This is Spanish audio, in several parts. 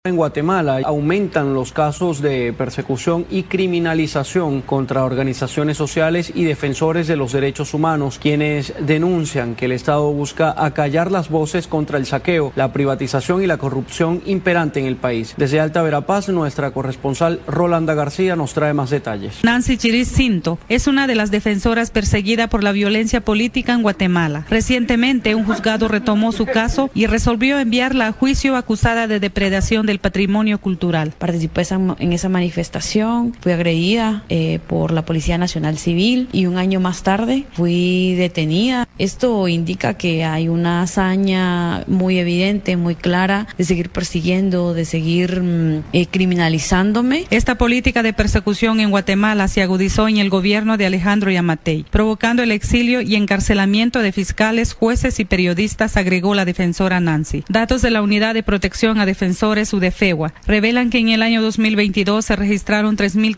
En Guatemala aumentan los casos de persecución y criminalización contra organizaciones sociales y defensores de los derechos humanos, quienes denuncian que el Estado busca acallar las voces contra el saqueo, la privatización y la corrupción imperante en el país. Desde Alta Verapaz, nuestra corresponsal Rolanda García nos trae más detalles. Nancy Chiriz Cinto es una de las defensoras perseguida por la violencia política en Guatemala. Recientemente, un juzgado retomó su caso y resolvió enviarla a juicio acusada de depredación del patrimonio cultural. Participé en esa manifestación, fui agredida por la Policía Nacional Civil y un año más tarde fui detenida. Esto indica que hay una hazaña muy evidente, muy clara de seguir persiguiendo, de seguir criminalizándome. Esta política de persecución en Guatemala se agudizó en el gobierno de Alejandro Yamatei, provocando el exilio y encarcelamiento de fiscales, jueces y periodistas, agregó la defensora Nancy. Datos de la Unidad de Protección a Defensores UDEFEGUA revelan que en el año 2022 se registraron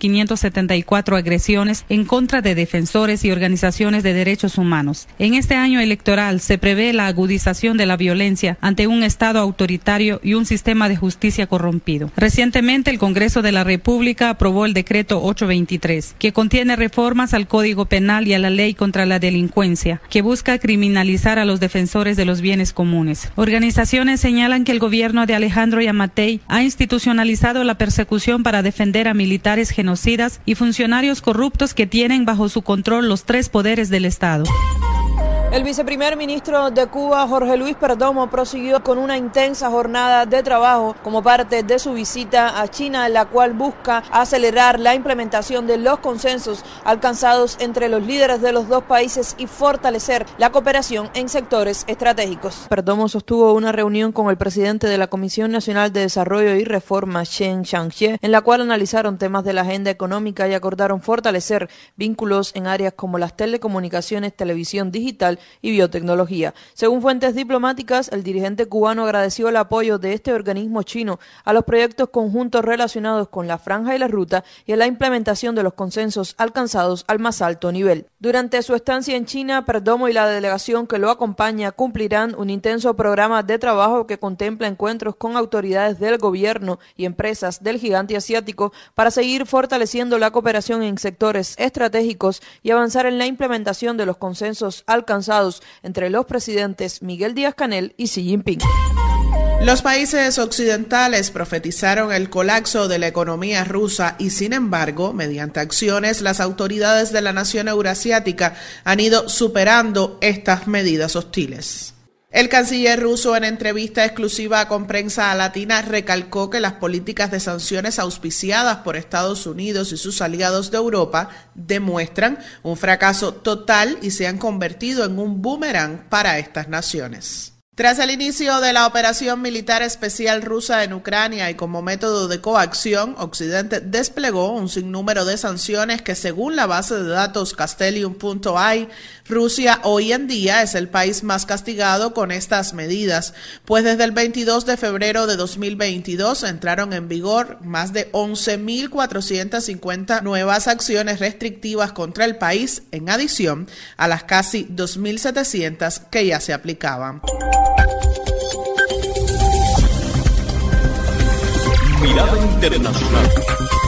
3.574 agresiones en contra de defensores y organizaciones de derechos humanos. En este año electoral se prevé la agudización de la violencia ante un Estado autoritario y un sistema de justicia corrompido. Recientemente el Congreso de la República aprobó el decreto 823, que contiene reformas al Código Penal y a la Ley contra la Delincuencia, que busca criminalizar a los defensores de los bienes comunes. Organizaciones señalan que el gobierno de Alejandro Yamatei ha institucionalizado la persecución para defender a militares genocidas y funcionarios corruptos que tienen bajo su control los tres poderes del Estado. El viceprimer ministro de Cuba, Jorge Luis Perdomo, prosiguió con una intensa jornada de trabajo como parte de su visita a China, en la cual busca acelerar la implementación de los consensos alcanzados entre los líderes de los dos países y fortalecer la cooperación en sectores estratégicos. Perdomo sostuvo una reunión con el presidente de la Comisión Nacional de Desarrollo y Reforma, Chen Changxie, en la cual analizaron temas de la agenda económica y acordaron fortalecer vínculos en áreas como las telecomunicaciones, televisión digital y biotecnología. Según fuentes diplomáticas, el dirigente cubano agradeció el apoyo de este organismo chino a los proyectos conjuntos relacionados con la Franja y la Ruta y a la implementación de los consensos alcanzados al más alto nivel. Durante su estancia en China, Perdomo y la delegación que lo acompaña cumplirán un intenso programa de trabajo que contempla encuentros con autoridades del gobierno y empresas del gigante asiático para seguir fortaleciendo la cooperación en sectores estratégicos y avanzar en la implementación de los consensos alcanzados entre los presidentes Miguel Díaz-Canel y Xi Jinping. Los países occidentales profetizaron el colapso de la economía rusa y, sin embargo, mediante acciones, las autoridades de la nación eurasiática han ido superando estas medidas hostiles. El canciller ruso, en entrevista exclusiva con Prensa Latina, recalcó que las políticas de sanciones auspiciadas por Estados Unidos y sus aliados de Europa demuestran un fracaso total y se han convertido en un boomerang para estas naciones. Tras el inicio de la operación militar especial rusa en Ucrania y como método de coacción, Occidente desplegó un sinnúmero de sanciones que, según la base de datos Castellium.ai, Rusia hoy en día es el país más castigado con estas medidas, pues desde el 22 de febrero de 2022 entraron en vigor más de 11.450 nuevas acciones restrictivas contra el país, en adición a las casi 2.700 que ya se aplicaban. Mirada Internacional.